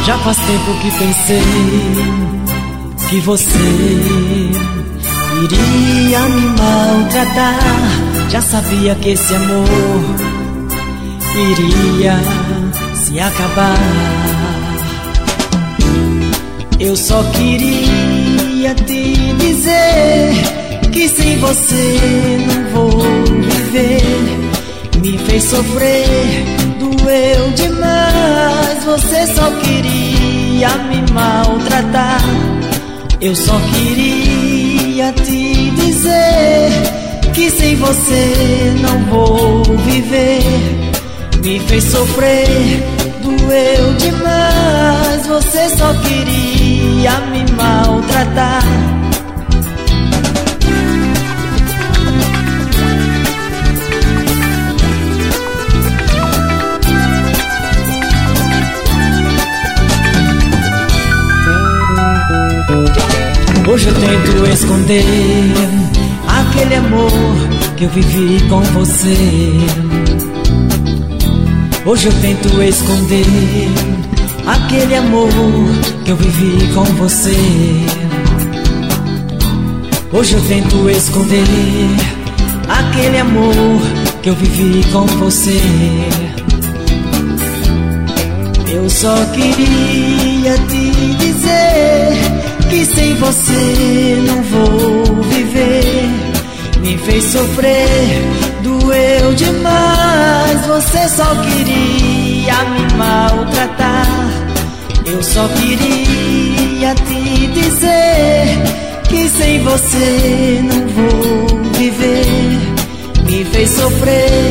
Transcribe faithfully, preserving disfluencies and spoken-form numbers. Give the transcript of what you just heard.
Já faz tempo que pensei que você iria me maltratar. Já sabia que esse amor iria se acabar. Eu só queria te dizer que sem você não vou viver. Me fez sofrer, doeu demais. Você só queria me maltratar. Eu só queria te dizer que sem você não vou viver. Me fez sofrer, doeu demais. Você só queria me maltratar. Hoje eu tento esconder aquele amor que eu vivi com você. Hoje eu tento esconder aquele amor que eu vivi com você. Hoje eu tento esconder aquele amor que eu vivi com você. Eu só queria te dizer que sem você não vou viver. Me fez sofrer, doeu demais. Você só queria me maltratar. Eu só queria te dizer que sem você não vou viver. Me fez sofrer,